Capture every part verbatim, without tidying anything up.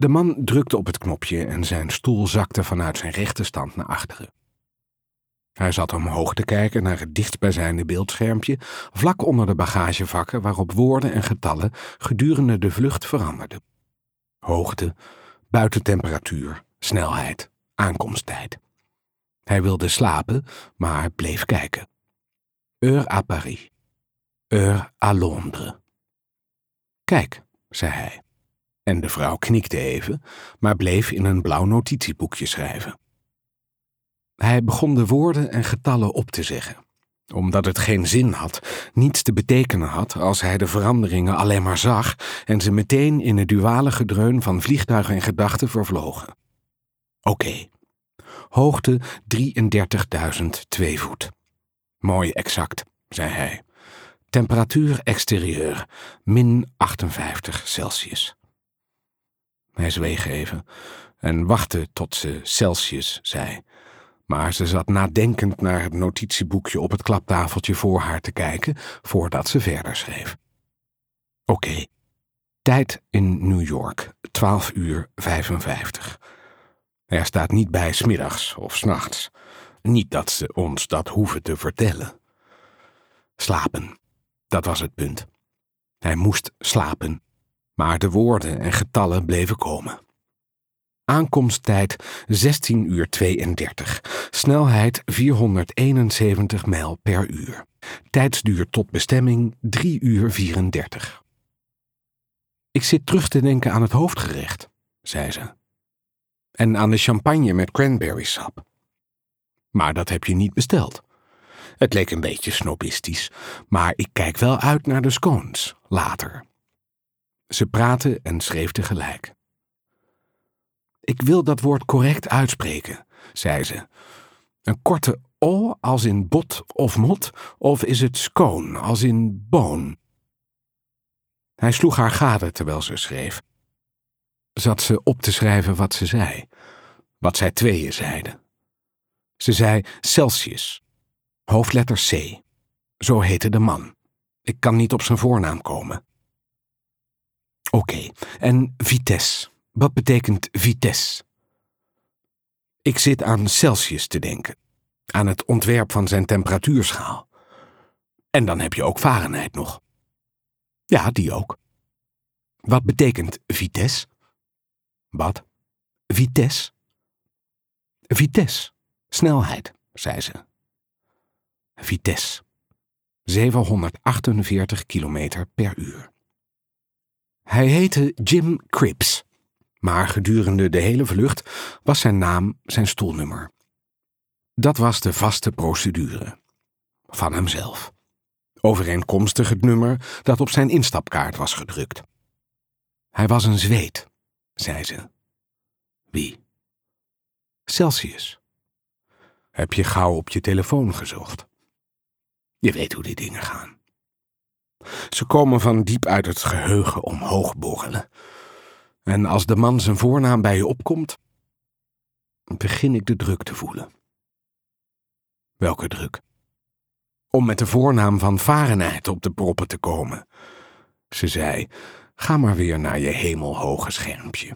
De man drukte op het knopje en zijn stoel zakte vanuit zijn rechte stand naar achteren. Hij zat omhoog te kijken naar het dichtstbijzijnde beeldschermpje, vlak onder de bagagevakken waarop woorden en getallen gedurende de vlucht veranderden. Hoogte, buitentemperatuur, snelheid, aankomsttijd. Hij wilde slapen, maar bleef kijken. Heure à Paris. Heure à Londres. Kijk, zei hij. En de vrouw knikte even, maar bleef in een blauw notitieboekje schrijven. Hij begon de woorden en getallen op te zeggen, omdat het geen zin had, niets te betekenen had als hij de veranderingen alleen maar zag en ze meteen in het duale gedreun van vliegtuigen en gedachten vervlogen. Oké. Okay. Hoogte drieëndertigduizend twee voet. Mooi exact, zei hij. Temperatuur exterieur, min achtenvijftig Celsius. Hij zweeg even en wachtte tot ze Celsius zei, maar ze zat nadenkend naar het notitieboekje op het klaptafeltje voor haar te kijken voordat ze verder schreef. Oké, okay. Tijd in New York, twaalf uur vijfenvijftig. Er staat niet bij 's middags of 's nachts. Niet dat ze ons dat hoeven te vertellen. Slapen, dat was het punt. Hij moest slapen, maar de woorden en getallen bleven komen. Aankomsttijd zestien uur tweeëndertig, snelheid vierhonderdeenenzeventig mijl per uur. Tijdsduur tot bestemming drie uur vierendertig. Ik zit terug te denken aan het hoofdgerecht, zei ze. En aan de champagne met cranberry sap. Maar dat heb je niet besteld. Het leek een beetje snobistisch, maar ik kijk wel uit naar de scones, later. Ze praatte en schreef tegelijk. Ik wil dat woord correct uitspreken, zei ze. Een korte o als in bot of mot, of is het scone als in boon? Hij sloeg haar gade terwijl ze schreef. Zat ze op te schrijven wat ze zei, wat zij tweeën zeiden. Ze zei Celsius, hoofdletter C. Zo heette de man. Ik kan niet op zijn voornaam komen. Oké, okay. En vitesse. Wat betekent vitesse? Ik zit aan Celsius te denken, aan het ontwerp van zijn temperatuurschaal. En dan heb je ook Fahrenheit nog. Ja, die ook. Wat betekent vitesse? Wat? Vitesse? Vitesse, snelheid, zei ze. Vitesse, zevenhonderdachtenveertig kilometer per uur. Hij heette Jim Cripps, maar gedurende de hele vlucht was zijn naam zijn stoelnummer. Dat was de vaste procedure. Van hemzelf. Overeenkomstig het nummer dat op zijn instapkaart was gedrukt. Hij was een Zweed, zei ze. Wie? Celsius. Heb je gauw op je telefoon gezocht? Je weet hoe die dingen gaan. Ze komen van diep uit het geheugen omhoog borrelen. En als de man zijn voornaam bij je opkomt, begin ik de druk te voelen. Welke druk? Om met de voornaam van Fahrenheit op de proppen te komen. Ze zei, ga maar weer naar je hemelhoge schermpje.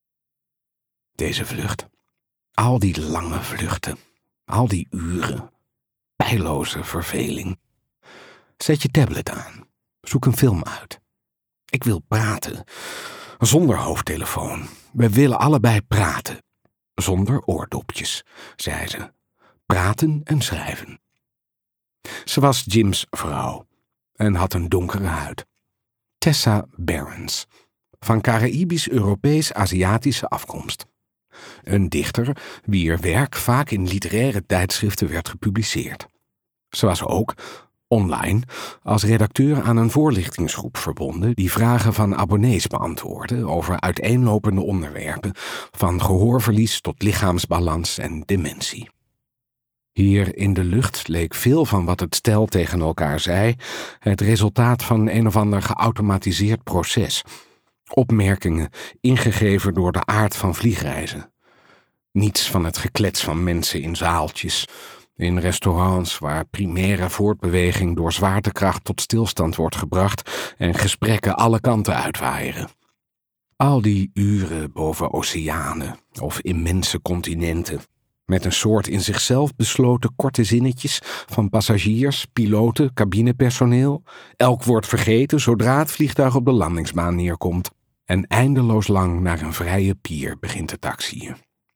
Deze vlucht, al die lange vluchten, al die uren, pijloze verveling. Zet je tablet aan, zoek een film uit. Ik wil praten, zonder hoofdtelefoon. We willen allebei praten, zonder oordopjes, zei ze. Praten en schrijven. Ze was Jim's vrouw en had een donkere huid. Tessa Barons, van Caraïbisch-Europees-Aziatische afkomst. Een dichter wier werk vaak in literaire tijdschriften werd gepubliceerd. Ze was ook, online, als redacteur aan een voorlichtingsgroep verbonden die vragen van abonnees beantwoordde over uiteenlopende onderwerpen, van gehoorverlies tot lichaamsbalans en dementie. Hier in de lucht leek veel van wat het stel tegen elkaar zei het resultaat van een of ander geautomatiseerd proces. Opmerkingen ingegeven door de aard van vliegreizen. Niets van het geklets van mensen in zaaltjes, in restaurants waar primaire voortbeweging door zwaartekracht tot stilstand wordt gebracht en gesprekken alle kanten uitwaaieren. Al die uren boven oceanen of immense continenten, met een soort in zichzelf besloten korte zinnetjes van passagiers, piloten, cabinepersoneel. Elk wordt vergeten zodra het vliegtuig op de landingsbaan neerkomt en eindeloos lang naar een vrije pier begint te taxiën.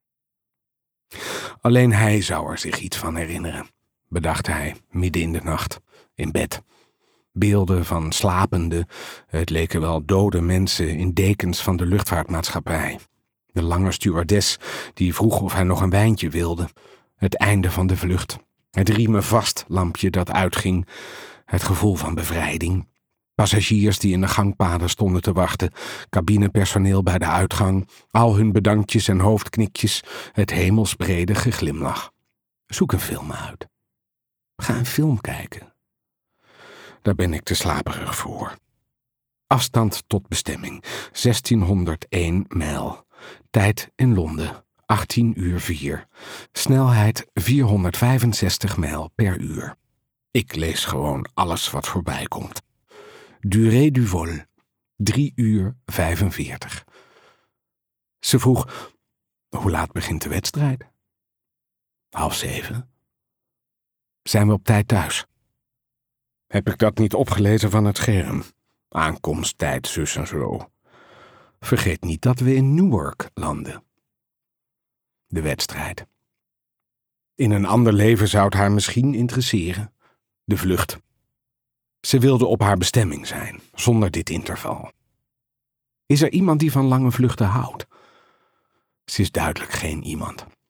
Alleen hij zou er zich iets van herinneren, bedacht hij midden in de nacht, in bed. Beelden van slapende, het leken wel dode mensen in dekens van de luchtvaartmaatschappij. De lange stewardess die vroeg of hij nog een wijntje wilde. Het einde van de vlucht. Het riemen vast lampje dat uitging. Het gevoel van bevrijding. Passagiers die in de gangpaden stonden te wachten. Cabinepersoneel bij de uitgang. Al hun bedankjes en hoofdknikjes. Het hemelsbrede geglimlach. Zoek een film uit. Ga een film kijken. Daar ben ik te slaperig voor. Afstand tot bestemming. zestienhonderdéén mijl. Tijd in Londen. achttien uur vier. Snelheid vierhonderdvijfenzestig mijl per uur. Ik lees gewoon alles wat voorbij komt. Durée du vol. drie uur vijfenveertig. Ze vroeg, hoe laat begint de wedstrijd? Half zeven. Zijn we op tijd thuis? Heb ik dat niet opgelezen van het scherm? Aankomsttijd, zus en zo. Vergeet niet dat we in Newark landen. De wedstrijd. In een ander leven zou het haar misschien interesseren. De vlucht. Ze wilde op haar bestemming zijn, zonder dit interval. Is er iemand die van lange vluchten houdt? Ze is duidelijk geen iemand.